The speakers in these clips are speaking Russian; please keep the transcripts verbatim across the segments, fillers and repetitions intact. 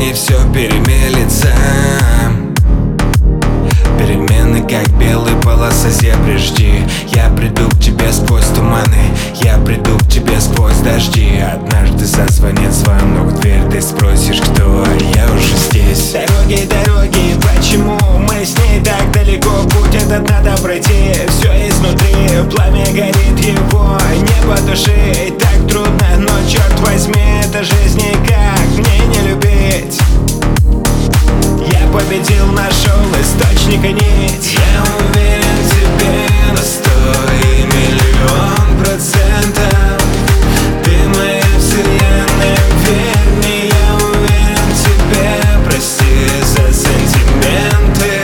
времени все перемелется. Перемены, как белые полосы зебры, жди. Я приду к тебе сквозь туманы, я приду к тебе сквозь дожди. Однажды зазвонит звонок в дверь, ты спросишь, кто, а я уже здесь. Дороги, дороги, почему мы с ней так далеко? Путь этот надо пройти, все изнутри, пламя горит его не потушить. Так трудно, но черт возьми, это жизнь, никак мне не любить. Я победил, нашел источник и нить. Я уверен в тебе на сто и миллион процентов. Ты моя вселенная, верь мне. Я уверен в тебе, прости за сантименты.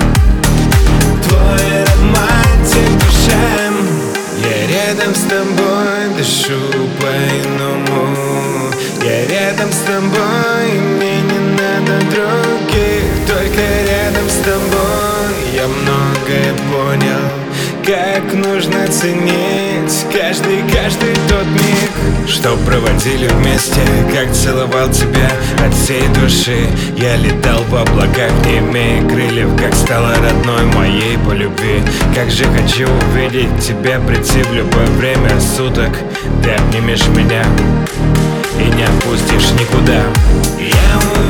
Твой романтик душа. Я рядом с тобой, дышу по-иному. Я рядом с тобой, и мне не надо других. Только рядом с тобой я многое понял, как нужно ценить каждый, каждый тот миг, что проводили вместе. Как целовал тебя от всей души. Я летал в облаках, не имея крыльев. Как стала родной моей по любви. Как же хочу увидеть тебя, прийти в любое время суток. Ты обнимешь меня и не отпустишь никуда. Я уверен